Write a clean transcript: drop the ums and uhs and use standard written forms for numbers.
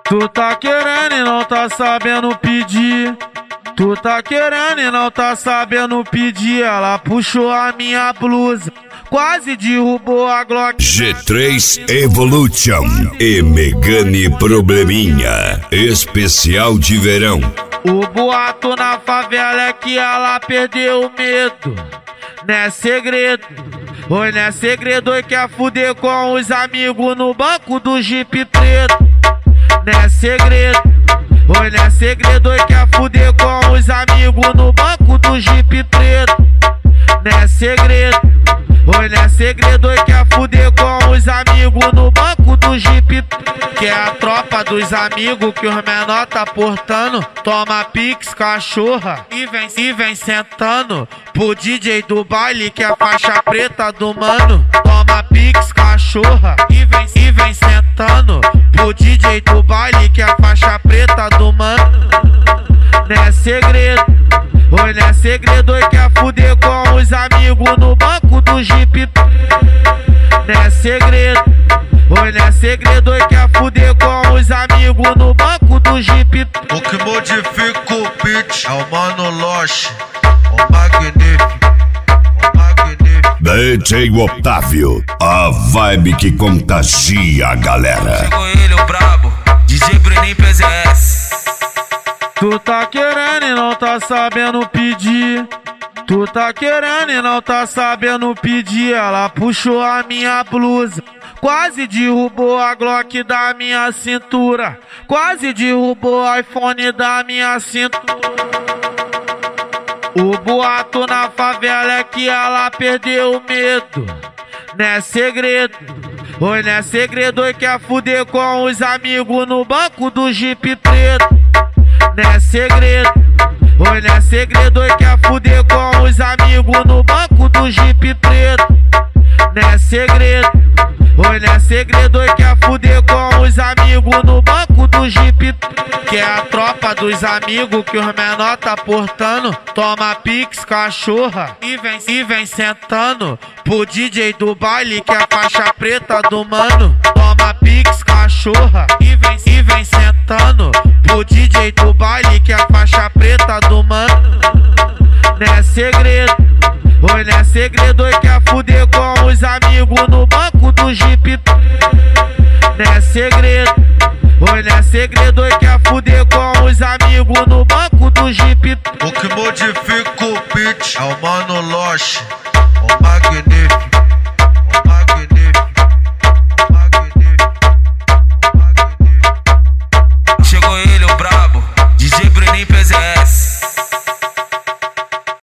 Tu tá querendo e não tá sabendo pedir. Tu tá querendo e não tá sabendo pedir. Ela puxou a minha blusa, quase derrubou a Glock. G3 Evolution e Megane Probleminha, especial de verão. O boato na favela é que ela perdeu o medo. Não é segredo, oi, não é segredo. Oi, quer fuder com os amigos no banco do Jeep preto. Não é segredo, oi, não é segredo. Oi, quer fuder com os amigos no banco do Jeep preto. Não é segredo, oi, não é segredo. Oi, quer fuder com os amigos no banco do Jeep preto. Que é a tropa dos amigos que os menor tá portando. Toma pix, cachorra, e vem sentando pro DJ do baile que é a faixa preta do mano. Toma pix, cachorra, e vem sentando pro DJ do baile que é a faixa preta do mano. Não é segredo, oi, não é segredo. Oi, quer fuder com os amigos no banco do Jeep. Não é segredo, oi, não é segredo. Oi, quer fuder com os amigos no banco do Jeep. O que modifica o beat é o Mano Loche, o magnífico, o magnífico. DJ Otávio, a vibe que contagia a galera. Chegou ele, o brabo, DJ Bruninho PZS. Tu tá querendo e não tá sabendo pedir. Tu tá querendo e não tá sabendo pedir. Ela puxou a minha blusa, quase derrubou a Glock da minha cintura. Quase derrubou o iPhone da minha cintura. O boato na favela é que ela perdeu o medo. Não é segredo, oi, não é segredo. Oi, quer fuder com os amigos no banco do Jeep preto. Não é segredo, oi, não é segredo. Oi, quer fuder com os amigos no banco do Jeep preto. Não é segredo, oi, não é segredo. Oi, quer fuder com os amigos no banco do Jeep. Que é a tropa dos amigos que os menor tá portando. Toma pix, cachorra, e vem sentando pro DJ do baile que é a faixa preta do mano. Toma pix, cachorra, e vem sentando pro DJ do baile que é a faixa preta do mano. Não é segredo, oi, não é segredo. Oi, quer fuder com os amigos no banco do Jeep. Não é segredo, oi, não é segredo. Oi, quer fuder com os amigos no banco do Jeep. O que modifica o beat é o Mano Loche, o magnífico, o magnífico.